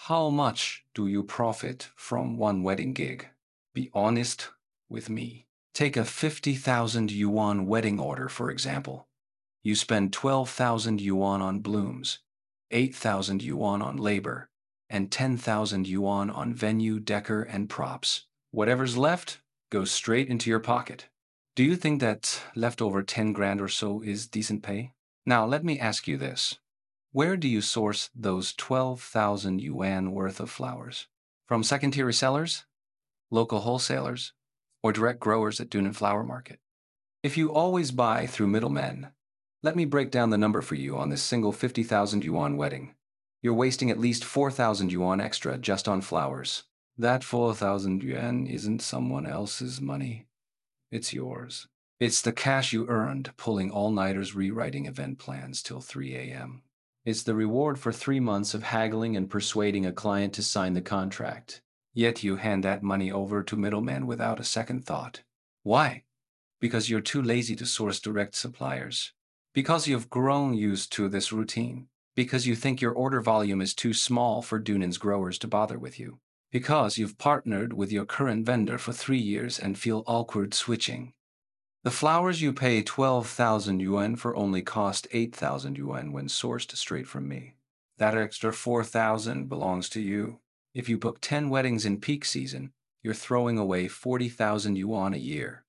How much do you profit from one wedding gig? Be honest with me. Take a 50,000 yuan wedding order, for example. You spend 12,000 yuan on blooms, 8,000 yuan on labor, and 10,000 yuan on venue, decor, and props. Whatever's left goes straight into your pocket. Do you think that leftover 10 grand or so is decent pay? Now, let me ask you this. Where do you source those 12,000 yuan worth of flowers? From second-tier resellers, local wholesalers, or direct growers at Dunan Flower Market? If you always buy through middlemen, let me break down the number for you on this single 50,000 yuan wedding. You're wasting at least 4,000 yuan extra just on flowers. That 4,000 yuan isn't someone else's money. It's yours. It's the cash you earned pulling all-nighters rewriting event plans till 3 a.m. It's the reward for 3 months of haggling and persuading a client to sign the contract. Yet you hand that money over to middlemen without a second thought. Why? Because you're too lazy to source direct suppliers. Because you've grown used to this routine. Because you think your order volume is too small for Dunan's growers to bother with you. Because you've partnered with your current vendor for 3 years and feel awkward switching. The flowers you pay 12,000 yuan for only cost 8,000 yuan when sourced straight from me. That extra 4,000 belongs to you. If you book 10 weddings in peak season, you're throwing away 40,000 yuan a year.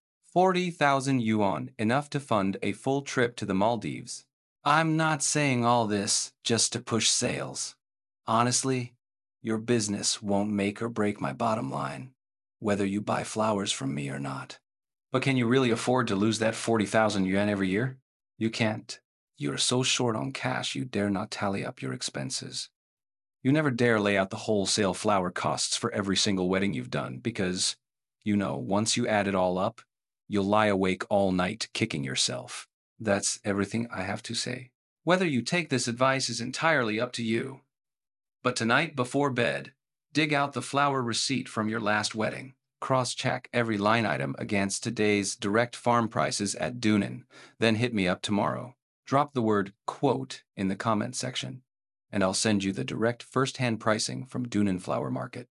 40,000 yuan, enough to fund a full trip to the Maldives. I'm not saying all this just to push sales. Honestly, your business won't make or break my bottom line, whether you buy flowers from me or not. But can you really afford to lose that 40,000 yuan every year? You can't. You are so short on cash you dare not tally up your expenses. You never dare lay out the wholesale flower costs for every single wedding you've done because, once you add it all up, you'll lie awake all night kicking yourself. That's everything I have to say. Whether you take this advice is entirely up to you. But tonight before bed, dig out the flower receipt from your last wedding. Cross-check every line item against today's direct farm prices at Dunan, then hit me up tomorrow. Drop the word quote in the comment section, and I'll send you the direct first-hand pricing from Dunan Flower Market.